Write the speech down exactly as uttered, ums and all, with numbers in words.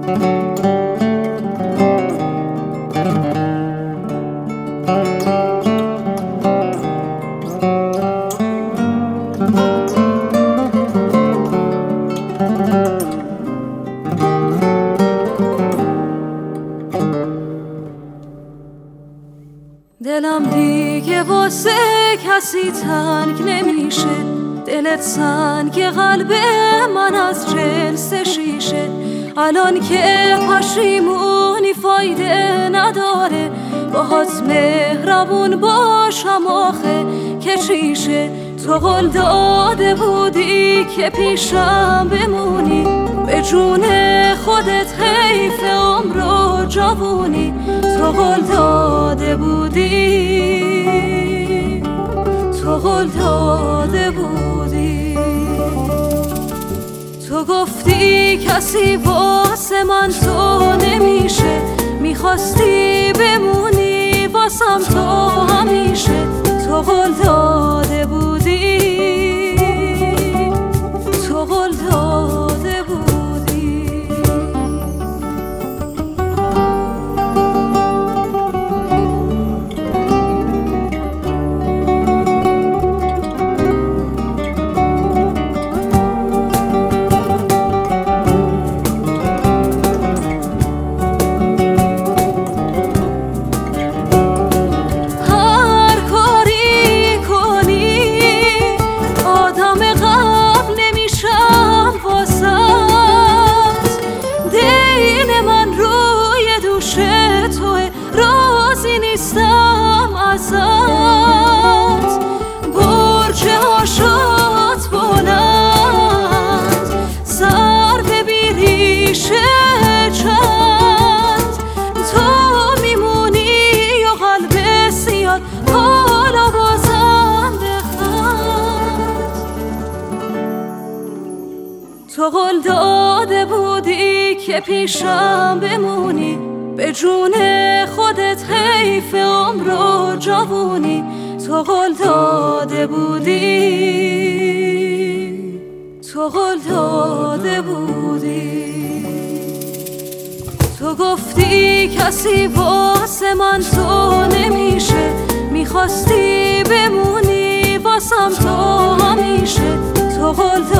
دلم دیگه واسه کسی تنگ نمیشه، دلت سنگ قلب من از جنس شیشه. الان که پشیمونی فایده نداره، باهات مهربون باشم آخه که چیشه. تو قول داده بودی که پیشم بمونی، به جون خودت حیف عمر و جوونی. تو قول داده بودی، تو قول داده بودی. تو گفتی کسی واسه من تو نمیشه، میخواستی بمونی واسم تو همیشه. تو قول داده بودی، تو قول داده بودی. برج هاشات بلند، سر به بیریشه چند. تو میمونی و قلب سیاد حالا بازنده خند. تو قول داده بودی که پیشم بمونی، به جون خودت حیف عمر و جوونی. تو قول داده بودی، تو قول داده بودی. تو گفتی کسی واسه من تو نمیشه، میخواستی بمونی واسم تو همیشه. تو قول